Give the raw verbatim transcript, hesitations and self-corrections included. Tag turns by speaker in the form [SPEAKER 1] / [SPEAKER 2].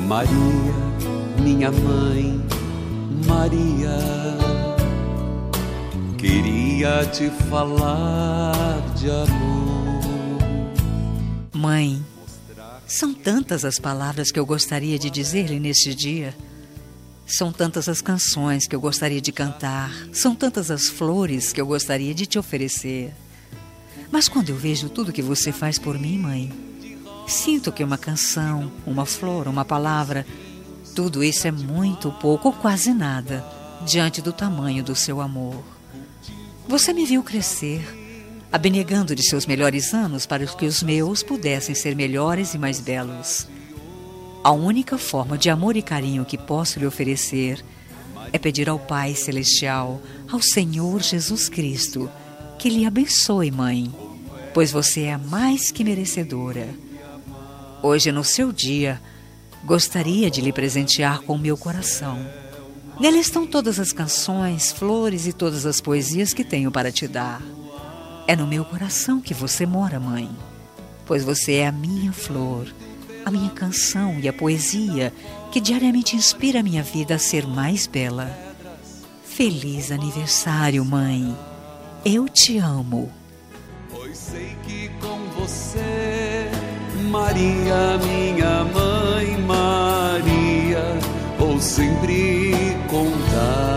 [SPEAKER 1] Maria, minha mãe, Maria, queria te falar de amor.
[SPEAKER 2] Mãe, são tantas as palavras que eu gostaria de dizer-lhe neste dia. São tantas as canções que eu gostaria de cantar. São tantas as flores que eu gostaria de te oferecer. Mas quando eu vejo tudo que você faz por mim, mãe, sinto que uma canção, uma flor, uma palavra, tudo isso é muito pouco ou quase nada diante do tamanho do seu amor. Você me viu crescer, abnegando de seus melhores anos para que os meus pudessem ser melhores e mais belos. A única forma de amor e carinho que posso lhe oferecer é pedir ao Pai Celestial, ao Senhor Jesus Cristo, que lhe abençoe, mãe, pois você é a mais que merecedora. Hoje, no seu dia, gostaria de lhe presentear com o meu coração. Nele estão todas as canções, flores e todas as poesias que tenho para te dar. É no meu coração que você mora, mãe, pois você é a minha flor, a minha canção e a poesia que diariamente inspira a minha vida a ser mais bela. Feliz aniversário, mãe. Eu te amo.
[SPEAKER 1] Pois sei que com você, Maria, minha mãe, Maria, vou sempre contar.